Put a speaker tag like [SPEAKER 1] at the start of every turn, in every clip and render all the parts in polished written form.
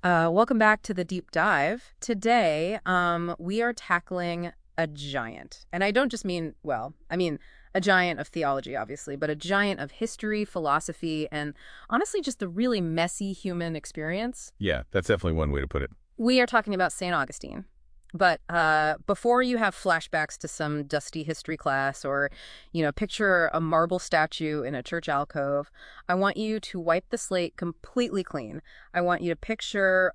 [SPEAKER 1] Welcome back to the deep dive. Today, we are tackling a giant. And I don't just mean, well, I mean a giant of theology, obviously, but a giant of history, philosophy, and honestly, just the really messy human experience.
[SPEAKER 2] Yeah, that's definitely one way to put it.
[SPEAKER 1] We are talking about St. Augustine. But before you have flashbacks to some dusty history class or, picture a marble statue in a church alcove, I want you to wipe the slate completely clean. I want you to picture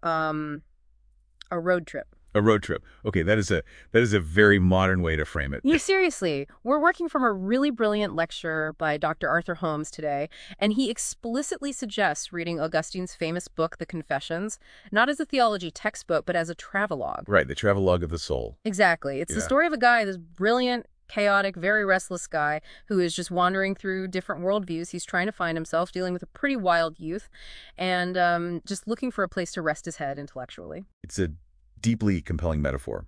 [SPEAKER 1] a road trip.
[SPEAKER 2] A road trip. Okay, that is a very modern way to frame it.
[SPEAKER 1] Seriously, we're working from a really brilliant lecture by Dr. Arthur Holmes today, and he explicitly suggests reading Augustine's famous book, The Confessions, not as a theology textbook, but as a travelogue.
[SPEAKER 2] Right, the travelogue of the soul.
[SPEAKER 1] Exactly. It's the story of a guy, this brilliant, chaotic, very restless guy who is just wandering through different worldviews. He's trying to find himself, dealing with a pretty wild youth, and just looking for a place to rest his head intellectually.
[SPEAKER 2] It's a deeply compelling metaphor.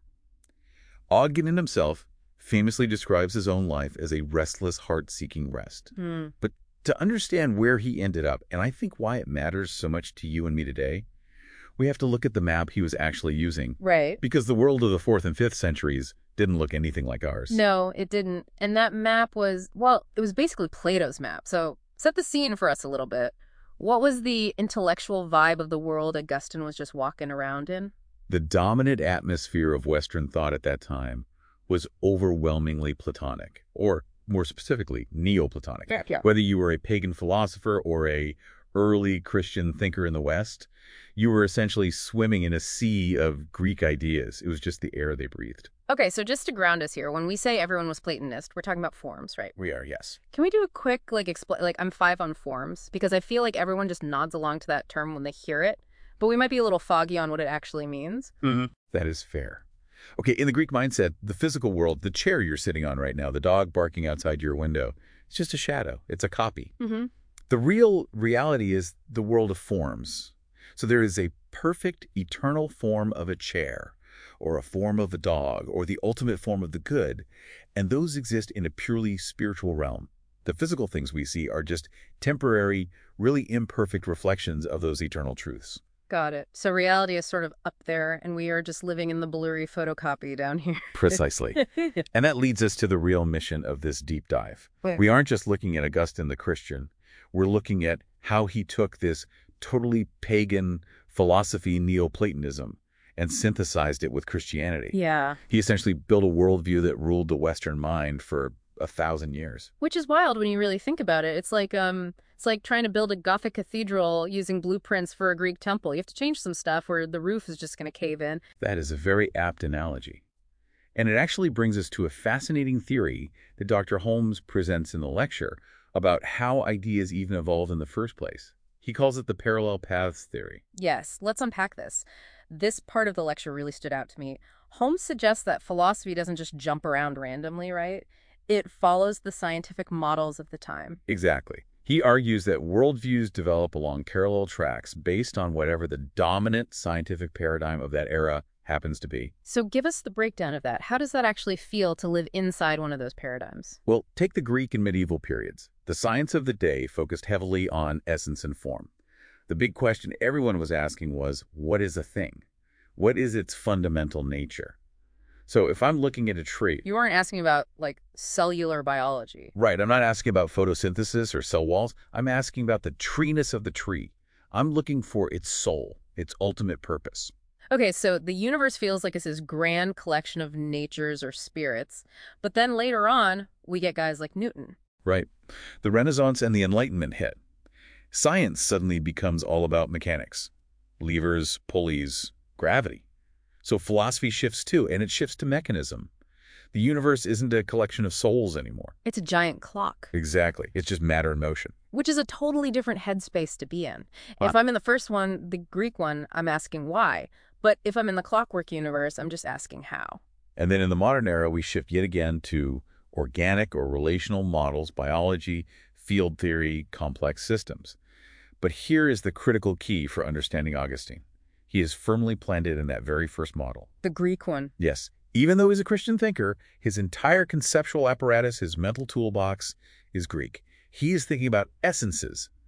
[SPEAKER 2] Ogden himself famously describes his own life as a restless heart seeking rest. But to understand where he ended up, and I think why it matters so much to you and me today, we have to look at the map he was actually using.
[SPEAKER 1] Right.
[SPEAKER 2] Because the world of the 4th and 5th centuries didn't look anything like ours.
[SPEAKER 1] No, it didn't. And that map was, well, it was basically Plato's map. So set the scene for us a little bit. What was the intellectual vibe of the world Augustine was just walking around in?
[SPEAKER 2] The dominant atmosphere of Western thought at that time was overwhelmingly Platonic, or more specifically, Neoplatonic.
[SPEAKER 1] Yeah.
[SPEAKER 2] Whether you were a pagan philosopher or a early Christian thinker in the West, you were essentially swimming in a sea of Greek ideas. It was just the air they breathed.
[SPEAKER 1] Okay, so just to ground us here, when we say everyone was Platonist, we're talking about forms, right?
[SPEAKER 2] We are, yes.
[SPEAKER 1] Can we do a quick, I'm 5 on forms? Because I feel like everyone just nods along to that term when they hear it. But we might be a little foggy on what it actually means.
[SPEAKER 2] That is fair. Okay, in the Greek mindset, the physical world, the chair you're sitting on right now, the dog barking outside your window, it's just a shadow. It's a copy. The real reality is the world of forms. So there is a perfect, eternal form of a chair, or a form of a dog, or the ultimate form of the good, and those exist in a purely spiritual realm. The physical things we see are just temporary, really imperfect reflections of those eternal truths.
[SPEAKER 1] Got it. So reality is sort of up there, and we are just living in the blurry photocopy down here.
[SPEAKER 2] Precisely. And that leads us to the real mission of this deep dive.
[SPEAKER 1] Wait.
[SPEAKER 2] We aren't just looking at Augustine the Christian. We're looking at how he took this totally pagan philosophy, Neoplatonism, and synthesized it with Christianity.
[SPEAKER 1] Yeah.
[SPEAKER 2] He essentially built a worldview that ruled the Western mind for 1,000 years.
[SPEAKER 1] Which is wild when you really think about it. It's like trying to build a Gothic cathedral using blueprints for a Greek temple. You have to change some stuff or the roof is just going to cave in.
[SPEAKER 2] That is a very apt analogy. And it actually brings us to a fascinating theory that Dr. Holmes presents in the lecture about how ideas even evolved in the first place. He calls it the parallel paths theory.
[SPEAKER 1] Yes, let's unpack this. This part of the lecture really stood out to me. Holmes suggests that philosophy doesn't just jump around randomly, right? It follows the scientific models of the time.
[SPEAKER 2] Exactly. He argues that worldviews develop along parallel tracks based on whatever the dominant scientific paradigm of that era happens to be.
[SPEAKER 1] So give us the breakdown of that. How does that actually feel to live inside one of those paradigms?
[SPEAKER 2] Well, take the Greek and medieval periods. The science of the day focused heavily on essence and form. The big question everyone was asking was, what is a thing? What is its fundamental nature? So if I'm looking at a tree...
[SPEAKER 1] You aren't asking about, cellular biology.
[SPEAKER 2] Right. I'm not asking about photosynthesis or cell walls. I'm asking about the treeness of the tree. I'm looking for its soul, its ultimate purpose.
[SPEAKER 1] Okay, so the universe feels like it's this grand collection of natures or spirits. But then later on, we get guys like Newton.
[SPEAKER 2] Right. The Renaissance and the Enlightenment hit. Science suddenly becomes all about mechanics. Levers, pulleys, gravity. So philosophy shifts too, and it shifts to mechanism. The universe isn't a collection of souls anymore.
[SPEAKER 1] It's a giant clock.
[SPEAKER 2] Exactly. It's just matter in motion.
[SPEAKER 1] Which is a totally different headspace to be in. If I'm in the first one, the Greek one, I'm asking why. But if I'm in the clockwork universe, I'm just asking how.
[SPEAKER 2] And then in the modern era, we shift yet again to organic or relational models, biology, field theory, complex systems. But here is the critical key for understanding Augustine. He is firmly planted in that very first model.
[SPEAKER 1] The Greek one.
[SPEAKER 2] Yes. Even though he's a Christian thinker, his entire conceptual apparatus, his mental toolbox, is Greek. He is thinking about essences,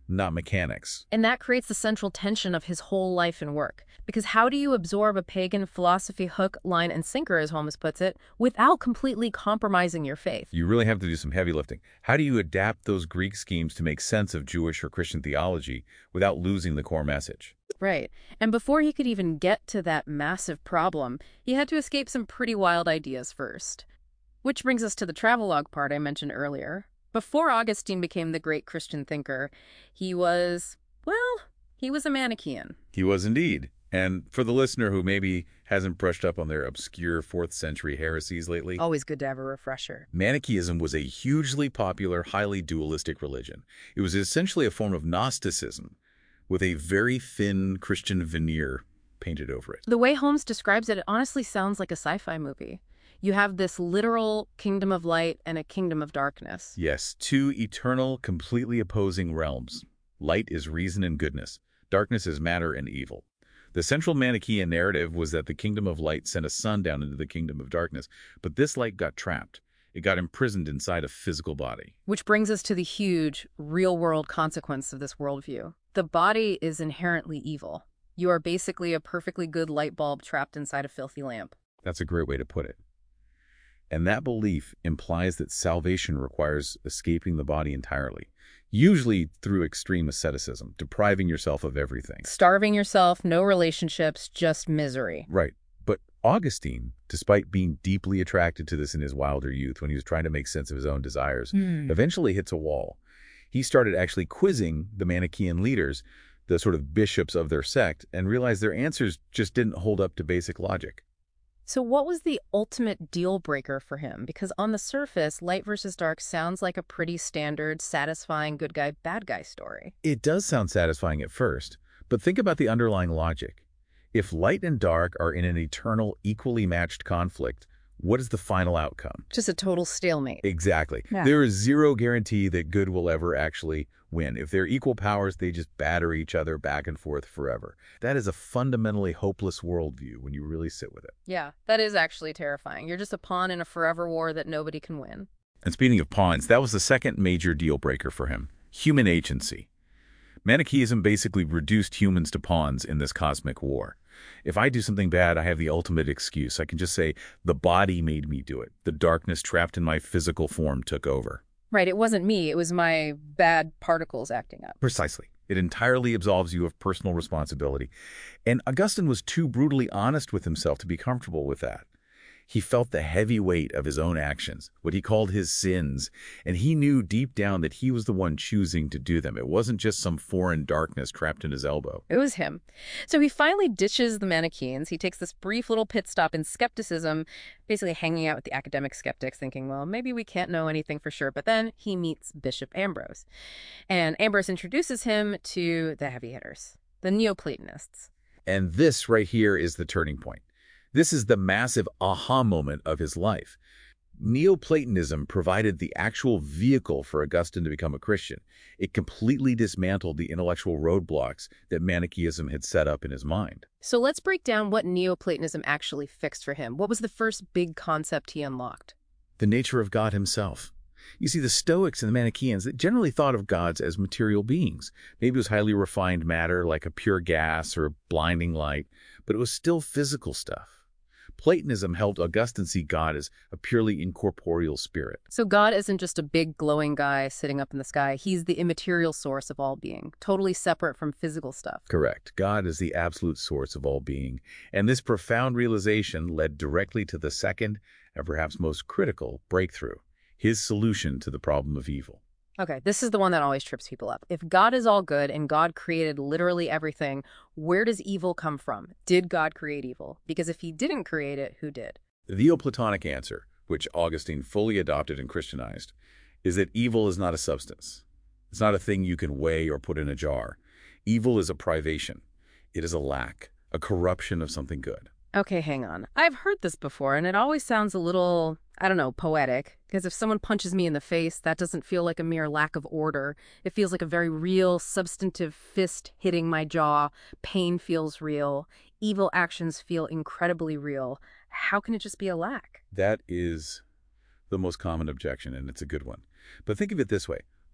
[SPEAKER 2] not mechanics.
[SPEAKER 1] And that creates the central tension of his whole life and work. Because how do you absorb a pagan philosophy hook, line, and sinker, as Holmes puts it, without completely compromising your faith?
[SPEAKER 2] You really have to do some heavy lifting. How do you adapt those Greek schemes to make sense of Jewish or Christian theology without losing the core message?
[SPEAKER 1] Right. And before he could even get to that massive problem, he had to escape some pretty wild ideas first. Which brings us to the travelogue part I mentioned earlier. Before Augustine became the great Christian thinker, he was a Manichaean.
[SPEAKER 2] He was indeed. And for the listener who maybe hasn't brushed up on their obscure 4th century heresies lately,
[SPEAKER 1] Always good to have a refresher.
[SPEAKER 2] Manichaeism was a hugely popular, highly dualistic religion. It was essentially a form of Gnosticism with a very thin Christian veneer painted over it.
[SPEAKER 1] The way Holmes describes it, it honestly sounds like a sci-fi movie. You have this literal kingdom of light and a kingdom of darkness.
[SPEAKER 2] Yes, 2 eternal, completely opposing realms. Light is reason and goodness. Darkness is matter and evil. The central Manichaean narrative was that the kingdom of light sent a sun down into the kingdom of darkness, but this light got trapped. It got imprisoned inside a physical body.
[SPEAKER 1] Which brings us to the huge, real-world consequence of this worldview. The body is inherently evil. You are basically a perfectly good light bulb trapped inside a filthy lamp.
[SPEAKER 2] That's a great way to put it. And that belief implies that salvation requires escaping the body entirely, usually through extreme asceticism, depriving yourself of everything.
[SPEAKER 1] Starving yourself, no relationships, just misery.
[SPEAKER 2] Right. But Augustine, despite being deeply attracted to this in his wilder youth when he was trying to make sense of his own desires, eventually hits a wall. He started actually quizzing the Manichaean leaders, the sort of bishops of their sect, and realized their answers just didn't hold up to basic logic.
[SPEAKER 1] So what was the ultimate deal breaker for him? Because on the surface, light versus dark sounds like a pretty standard, satisfying good guy, bad guy story.
[SPEAKER 2] It does sound satisfying at first, but think about the underlying logic. If light and dark are in an eternal, equally matched conflict, what is the final outcome?
[SPEAKER 1] Just a total stalemate.
[SPEAKER 2] Exactly.
[SPEAKER 1] Yeah.
[SPEAKER 2] There is zero guarantee that good will ever actually win. If they're equal powers, they just batter each other back and forth forever. That is a fundamentally hopeless worldview when you really sit with it.
[SPEAKER 1] Yeah, that is actually terrifying. You're just a pawn in a forever war that nobody can win.
[SPEAKER 2] And speaking of pawns, that was the second major deal breaker for him. Human agency. Manichaeism basically reduced humans to pawns in this cosmic war. If I do something bad, I have the ultimate excuse. I can just say, the body made me do it. The darkness trapped in my physical form took over.
[SPEAKER 1] Right, it wasn't me. It was my bad particles acting up.
[SPEAKER 2] Precisely. It entirely absolves you of personal responsibility. And Augustine was too brutally honest with himself to be comfortable with that. He felt the heavy weight of his own actions, what he called his sins, and he knew deep down that he was the one choosing to do them. It wasn't just some foreign darkness trapped in his elbow.
[SPEAKER 1] It was him. So he finally ditches the Manichaeans. He takes this brief little pit stop in skepticism, basically hanging out with the academic skeptics, thinking, well, maybe we can't know anything for sure. But then he meets Bishop Ambrose. And Ambrose introduces him to the heavy hitters, the Neoplatonists.
[SPEAKER 2] And this right here is the turning point. This is the massive aha moment of his life. Neoplatonism provided the actual vehicle for Augustine to become a Christian. It completely dismantled the intellectual roadblocks that Manichaeism had set up in his mind.
[SPEAKER 1] So let's break down what Neoplatonism actually fixed for him. What was the first big concept he unlocked?
[SPEAKER 2] The nature of God himself. You see, the Stoics and the Manichaeans generally thought of gods as material beings. Maybe it was highly refined matter like a pure gas or blinding light, but it was still physical stuff. Platonism helped Augustine see God as a purely incorporeal spirit.
[SPEAKER 1] So God isn't just a big glowing guy sitting up in the sky. He's the immaterial source of all being, totally separate from physical stuff.
[SPEAKER 2] Correct. God is the absolute source of all being. And this profound realization led directly to the second and perhaps most critical breakthrough, his solution to the problem of evil.
[SPEAKER 1] Okay, this is the one that always trips people up. If God is all good and God created literally everything, where does evil come from? Did God create evil? Because if he didn't create it, who did?
[SPEAKER 2] The Neoplatonic answer, which Augustine fully adopted and Christianized, is that evil is not a substance. It's not a thing you can weigh or put in a jar. Evil is a privation. It is a lack, a corruption of something good.
[SPEAKER 1] Okay, hang on. I've heard this before, and it always sounds a little, I don't know, poetic. Because if someone punches me in the face, that doesn't feel like a mere lack of order. It feels like a very real, substantive fist hitting my jaw. Pain feels real. Evil actions feel incredibly real. How can it just be a lack?
[SPEAKER 2] That is the most common objection, and it's a good one. But think of it this way.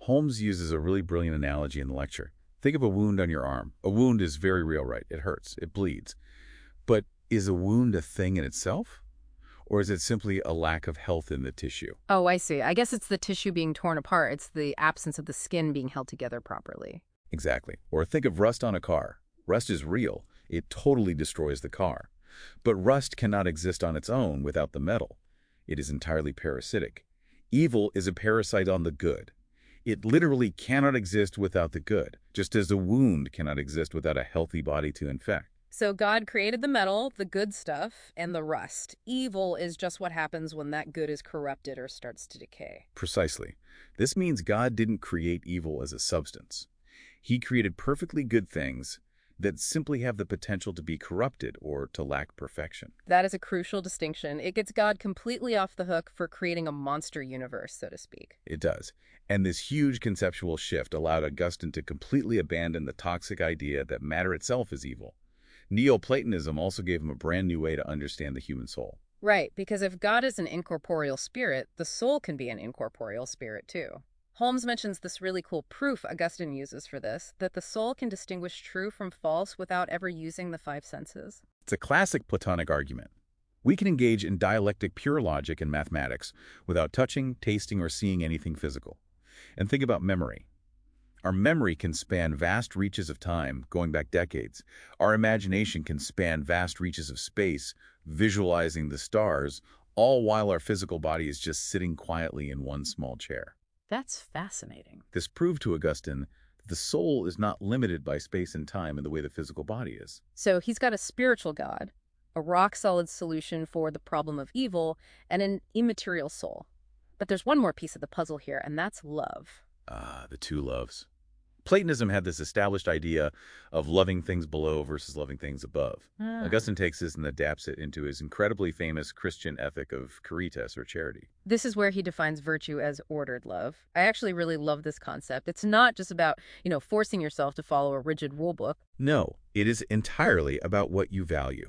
[SPEAKER 2] Holmes uses a really brilliant analogy in the lecture. Think of a wound on your arm. A wound is very real, right? It hurts. It bleeds. But is a wound a thing in itself? Or is it simply a lack of health in the tissue?
[SPEAKER 1] Oh, I see. I guess it's the tissue being torn apart. It's the absence of the skin being held together properly.
[SPEAKER 2] Exactly. Or think of rust on a car. Rust is real. It totally destroys the car. But rust cannot exist on its own without the metal. It is entirely parasitic. Evil is a parasite on the good. It literally cannot exist without the good, just as a wound cannot exist without a healthy body to infect.
[SPEAKER 1] So God created the metal, the good stuff, and the rust. Evil is just what happens when that good is corrupted or starts to decay.
[SPEAKER 2] Precisely. This means God didn't create evil as a substance. He created perfectly good things that simply have the potential to be corrupted or to lack perfection.
[SPEAKER 1] That is a crucial distinction. It gets God completely off the hook for creating a monster universe, so to speak.
[SPEAKER 2] It does. And this huge conceptual shift allowed Augustine to completely abandon the toxic idea that matter itself is evil. Neoplatonism also gave him a brand new way to understand the human soul.
[SPEAKER 1] Right, because if God is an incorporeal spirit, the soul can be an incorporeal spirit too. Holmes mentions this really cool proof Augustine uses for this, that the soul can distinguish true from false without ever using the five senses.
[SPEAKER 2] It's a classic Platonic argument. We can engage in dialectic pure logic and mathematics without touching, tasting, or seeing anything physical. And think about memory. Our memory can span vast reaches of time, going back decades. Our imagination can span vast reaches of space, visualizing the stars, all while our physical body is just sitting quietly in one small chair.
[SPEAKER 1] That's fascinating.
[SPEAKER 2] This proved to Augustine that the soul is not limited by space and time in the way the physical body is.
[SPEAKER 1] So he's got a spiritual God, a rock-solid solution for the problem of evil, and an immaterial soul. But there's one more piece of the puzzle here, and that's love.
[SPEAKER 2] Ah, the two loves. Platonism had this established idea of loving things below versus loving things above. Augustine takes this and adapts it into his incredibly famous Christian ethic of caritas, or charity.
[SPEAKER 1] This is where he defines virtue as ordered love. I actually really love this concept. It's not just about, forcing yourself to follow a rigid rule book.
[SPEAKER 2] No, it is entirely about what you value.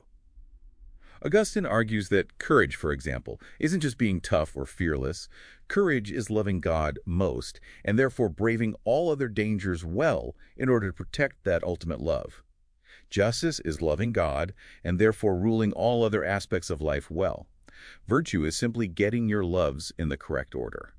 [SPEAKER 2] Augustine argues that courage, for example, isn't just being tough or fearless. Courage is loving God most, and therefore braving all other dangers well in order to protect that ultimate love. Justice is loving God, and therefore ruling all other aspects of life well. Virtue is simply getting your loves in the correct order.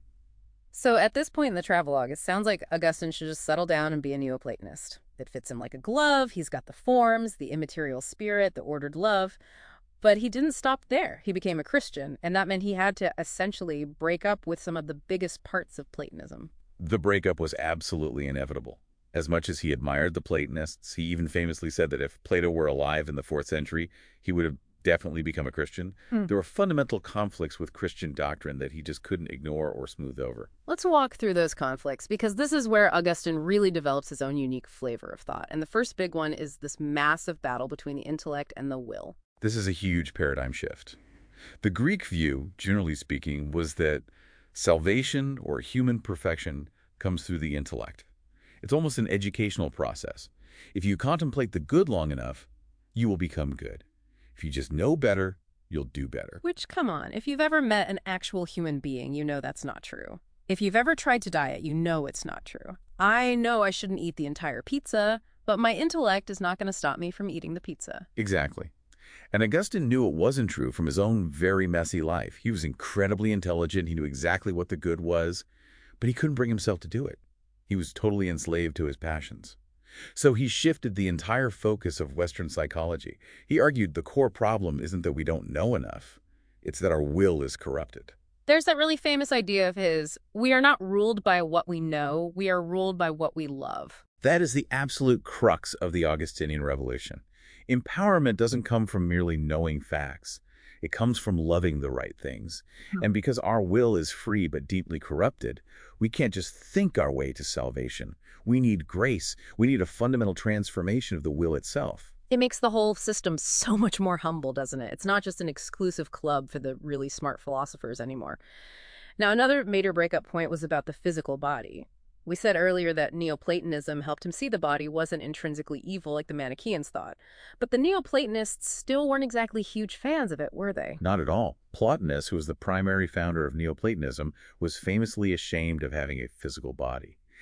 [SPEAKER 1] So at this point in the travelogue, it sounds like Augustine should just settle down and be a Neoplatonist. It fits him like a glove. He's got the forms, the immaterial spirit, the ordered love. But he didn't stop there. He became a Christian, and that meant he had to essentially break up with some of the biggest parts of Platonism.
[SPEAKER 2] The breakup was absolutely inevitable. As much as he admired the Platonists, he even famously said that if Plato were alive in the 4th century, he would have definitely become a Christian. There were fundamental conflicts with Christian doctrine that he just couldn't ignore or smooth over.
[SPEAKER 1] Let's walk through those conflicts, because this is where Augustine really develops his own unique flavor of thought. And the first big one is this massive battle between the intellect and the will.
[SPEAKER 2] This is a huge paradigm shift. The Greek view, generally speaking, was that salvation or human perfection comes through the intellect. It's almost an educational process. If you contemplate the good long enough, you will become good. If you just know better, you'll do better.
[SPEAKER 1] Which, come on, if you've ever met an actual human being, you know that's not true. If you've ever tried to diet, you know it's not true. I know I shouldn't eat the entire pizza, but my intellect is not going to stop me from eating the pizza.
[SPEAKER 2] Exactly. And Augustine knew it wasn't true from his own very messy life. He was incredibly intelligent. He knew exactly what the good was, but he couldn't bring himself to do it. He was totally enslaved to his passions. So he shifted the entire focus of Western psychology. He argued the core problem isn't that we don't know enough. It's that our will is corrupted.
[SPEAKER 1] There's that really famous idea of his, we are not ruled by what we know, we are ruled by what we love.
[SPEAKER 2] That is the absolute crux of the Augustinian revolution. Empowerment doesn't come from merely knowing facts. It comes from loving the right things. And because our will is free but deeply corrupted, we can't just think our way to salvation. We need grace. We need a fundamental transformation of the will itself.
[SPEAKER 1] It makes the whole system so much more humble, doesn't it? It's not just an exclusive club for the really smart philosophers anymore. Now, another major breakup point was about the physical body. We said earlier that Neoplatonism helped him see the body wasn't intrinsically evil like the Manichaeans thought. But the Neoplatonists still weren't exactly huge fans of it, were they?
[SPEAKER 2] Not at all. Plotinus, who was the primary founder of Neoplatonism, was famously ashamed of having a physical body.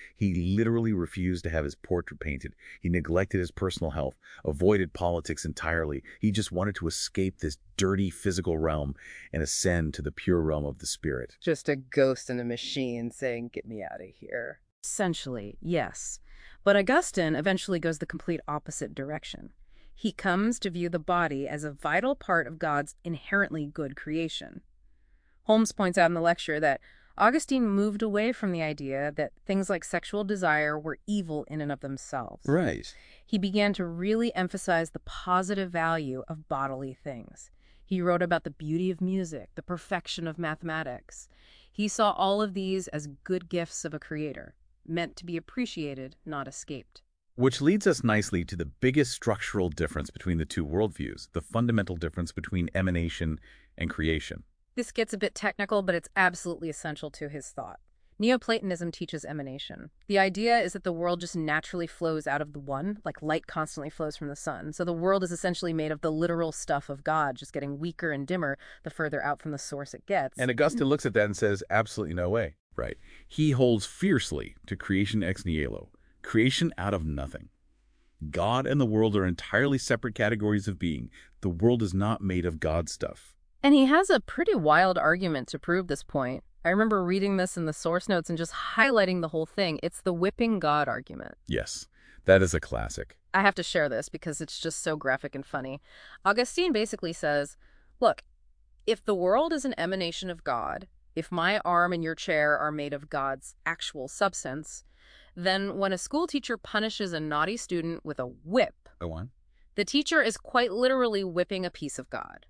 [SPEAKER 2] He literally refused to have his portrait painted. He neglected his personal health, avoided politics entirely. He just wanted to escape this dirty physical realm and ascend to the pure realm of the spirit.
[SPEAKER 1] Just a ghost in a machine saying, "Get me out of here." Essentially, yes. But Augustine eventually goes the complete opposite direction. He comes to view the body as a vital part of God's inherently good creation. Holmes points out in the lecture that Augustine moved away from the idea that things like sexual desire were evil in and of themselves.
[SPEAKER 2] Right.
[SPEAKER 1] He began to really emphasize the positive value of bodily things. He wrote about the beauty of music, the perfection of mathematics. He saw all of these as good gifts of a creator, meant to be appreciated, not escaped.
[SPEAKER 2] Which leads us nicely to the biggest structural difference between the two worldviews, the fundamental difference between emanation and creation.
[SPEAKER 1] This gets a bit technical, but it's absolutely essential to his thought. Neoplatonism teaches emanation. The idea is that the world just naturally flows out of the one, like light constantly flows from the sun. So the world is essentially made of the literal stuff of God, just getting weaker and dimmer the further out from the source it gets.
[SPEAKER 2] And Augustine looks at that and says, absolutely no way. Right. He holds fiercely to creation ex nihilo, creation out of nothing. God and the world are entirely separate categories of being. The world is not made of God stuff.
[SPEAKER 1] And he has a pretty wild argument to prove this point. I remember reading this in the source notes and just highlighting the whole thing. It's the whipping God argument.
[SPEAKER 2] Yes, that is a classic.
[SPEAKER 1] I have to share this because it's just so graphic and funny. Augustine basically says, look, if the world is an emanation of God, if my arm and your chair are made of God's actual substance, then when a school teacher punishes a naughty student with a whip,
[SPEAKER 2] Go on.
[SPEAKER 1] the teacher is quite literally whipping a piece of God.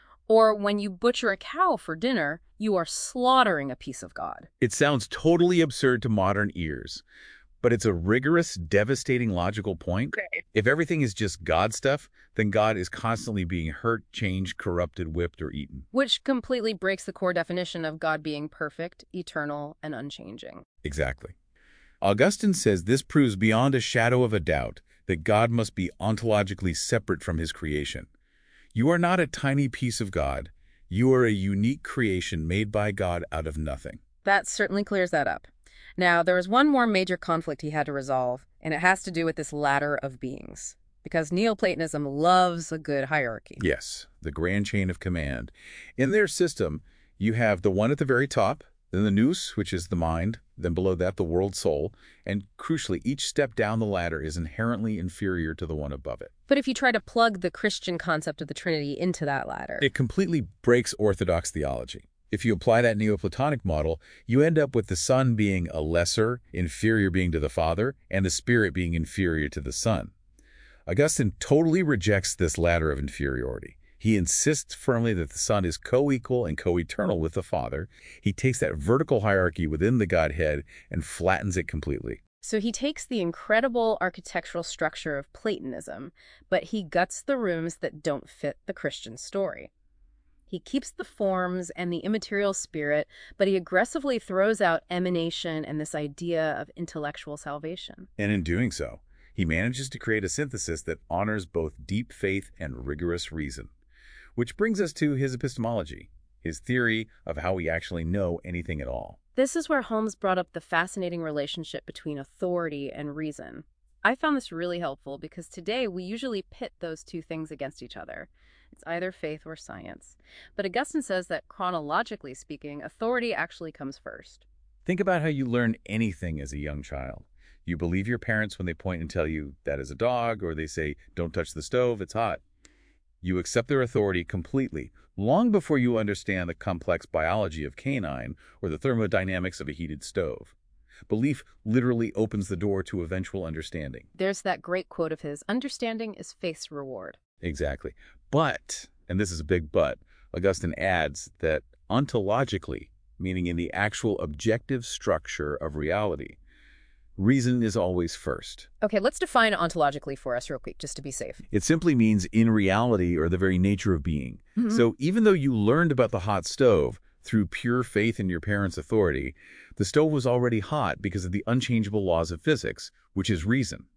[SPEAKER 1] Or when you butcher a cow for dinner, you are slaughtering a piece of God.
[SPEAKER 2] It sounds totally absurd to modern ears, but it's a rigorous, devastating logical point. If everything is just God stuff, then God is constantly being hurt, changed, corrupted, whipped, or eaten.
[SPEAKER 1] Which completely breaks the core definition of God being perfect, eternal, and unchanging.
[SPEAKER 2] Exactly. Augustine says this proves beyond a shadow of a doubt that God must be ontologically separate from his creation. You are not a tiny piece of God. You are a unique creation made by God out of nothing.
[SPEAKER 1] That certainly clears that up. Now, there is one more major conflict he had to resolve, and it has to do with this ladder of beings. Because Neoplatonism loves a good hierarchy.
[SPEAKER 2] Yes, the grand chain of command. In their system, you have the one at the very top, then the nous, which is the mind, then below that the world soul, and crucially, each step down the ladder is inherently inferior to the one above it.
[SPEAKER 1] But if you try to plug the Christian concept of the Trinity into that ladder,
[SPEAKER 2] it completely breaks orthodox theology. If you apply that Neoplatonic model, you end up with the Son being a lesser, inferior being to the Father, and the Spirit being inferior to the Son. Augustine totally rejects this ladder of inferiority. He insists firmly that the Son is co-equal and co-eternal with the Father. He takes that vertical hierarchy within the Godhead and flattens it completely.
[SPEAKER 1] So he takes the incredible architectural structure of Platonism, but he guts the rooms that don't fit the Christian story. He keeps the forms and the immaterial spirit, but he aggressively throws out emanation and this idea of intellectual salvation.
[SPEAKER 2] And in doing so, he manages to create a synthesis that honors both deep faith and rigorous reason. Which brings us to his epistemology, his theory of how we actually know anything at all.
[SPEAKER 1] This is where Holmes brought up the fascinating relationship between authority and reason. I found this really helpful because today we usually pit those two things against each other. It's either faith or science. But Augustine says that chronologically speaking, authority actually comes first.
[SPEAKER 2] Think about how you learn anything as a young child. You believe your parents when they point and tell you that is a dog, or they say, don't touch the stove, it's hot. You accept their authority completely, long before you understand the complex biology of canine or the thermodynamics of a heated stove. Belief literally opens the door to eventual understanding.
[SPEAKER 1] There's that great quote of his, understanding is faith's reward.
[SPEAKER 2] Exactly. But, and this is a big but, Augustine adds that ontologically, meaning in the actual objective structure of reality, reason is always first.
[SPEAKER 1] Okay, let's define ontologically for us real quick, just to be safe.
[SPEAKER 2] It simply means in reality or the very nature of being. So even though you learned about the hot stove through pure faith in your parents' authority, the stove was already hot because of the unchangeable laws of physics, which is reason.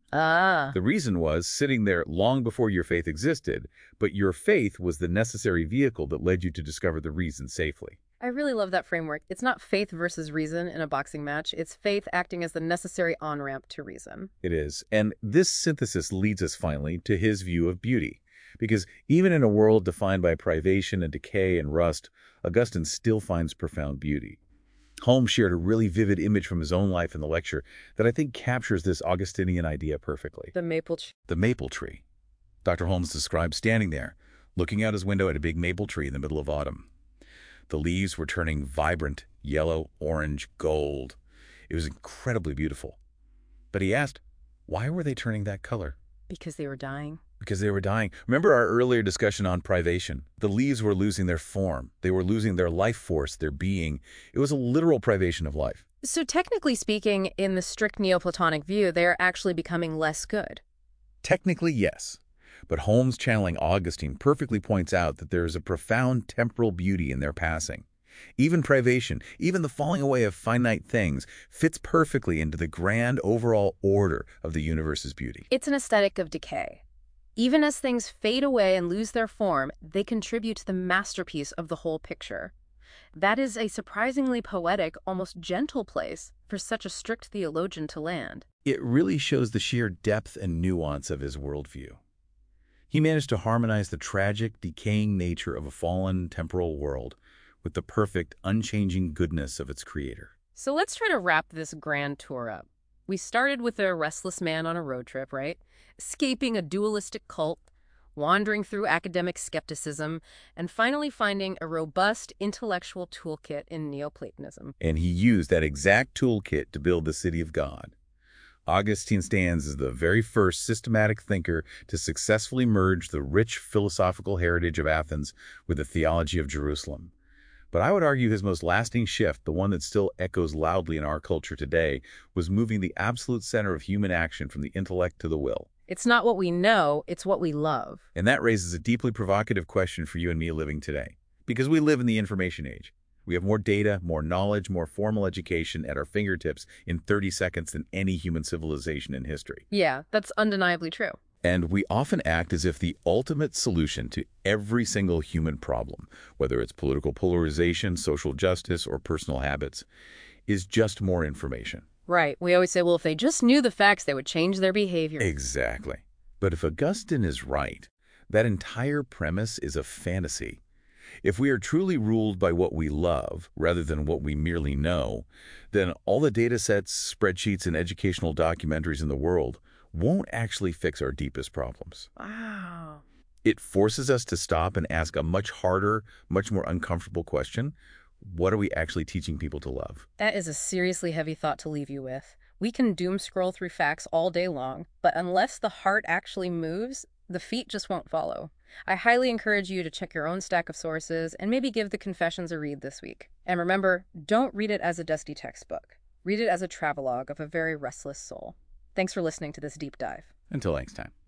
[SPEAKER 1] Ah.
[SPEAKER 2] The reason was sitting there long before your faith existed, but your faith was the necessary vehicle that led you to discover the reason safely.
[SPEAKER 1] I really love that framework. It's not faith versus reason in a boxing match. It's faith acting as the necessary on-ramp to reason.
[SPEAKER 2] It is. And this synthesis leads us finally to his view of beauty. Because even in a world defined by privation and decay and rust, Augustine still finds profound beauty. Holmes shared a really vivid image from his own life in the lecture that I think captures this Augustinian idea perfectly.
[SPEAKER 1] The maple tree.
[SPEAKER 2] The maple tree. Dr. Holmes described standing there, looking out his window at a big maple tree in the middle of autumn. The leaves were turning vibrant yellow, orange, gold. It was incredibly beautiful. But he asked, why were they turning that color?
[SPEAKER 1] Because they were dying.
[SPEAKER 2] Because they were dying. Remember our earlier discussion on privation? The leaves were losing their form. They were losing their life force, their being. It was a literal privation of life.
[SPEAKER 1] So technically speaking, in the strict Neoplatonic view, they're actually becoming less good.
[SPEAKER 2] Technically, yes. But Holmes channeling Augustine perfectly points out that there is a profound temporal beauty in their passing. Even privation, even the falling away of finite things, fits perfectly into the grand overall order of the universe's beauty.
[SPEAKER 1] It's an aesthetic of decay. Even as things fade away and lose their form, they contribute to the masterpiece of the whole picture. That is a surprisingly poetic, almost gentle place for such a strict theologian to land.
[SPEAKER 2] It really shows the sheer depth and nuance of his worldview. He managed to harmonize the tragic, decaying nature of a fallen temporal world with the perfect, unchanging goodness of its creator.
[SPEAKER 1] So let's try to wrap this grand tour up. We started with a restless man on a road trip, right? Escaping a dualistic cult, wandering through academic skepticism, and finally finding a robust intellectual toolkit in Neoplatonism.
[SPEAKER 2] And he used that exact toolkit to build the city of God. Augustine stands as the very first systematic thinker to successfully merge the rich philosophical heritage of Athens with the theology of Jerusalem. But I would argue his most lasting shift, the one that still echoes loudly in our culture today, was moving the absolute center of human action from the intellect to the will.
[SPEAKER 1] It's not what we know, it's what we love.
[SPEAKER 2] And that raises a deeply provocative question for you and me living today. Because we live in the information age. We have more data, more knowledge, more formal education at our fingertips in 30 seconds than any human civilization in history.
[SPEAKER 1] Yeah, that's undeniably true.
[SPEAKER 2] And we often act as if the ultimate solution to every single human problem, whether it's political polarization, social justice, or personal habits, is just more information.
[SPEAKER 1] Right. We always say, well, if they just knew the facts, they would change their behavior.
[SPEAKER 2] Exactly. But if Augustine is right, that entire premise is a fantasy. If we are truly ruled by what we love rather than what we merely know, then all the data sets, spreadsheets, and educational documentaries in the world won't actually fix our deepest problems.
[SPEAKER 1] Wow.
[SPEAKER 2] It forces us to stop and ask a much harder, much more uncomfortable question. What are we actually teaching people to love?
[SPEAKER 1] That is a seriously heavy thought to leave you with. We can doom scroll through facts all day long, but unless the heart actually moves, the feet just won't follow. I highly encourage you to check your own stack of sources and maybe give the Confessions a read this week. And remember, don't read it as a dusty textbook. Read it as a travelogue of a very restless soul. Thanks for listening to this deep dive.
[SPEAKER 2] Until next time.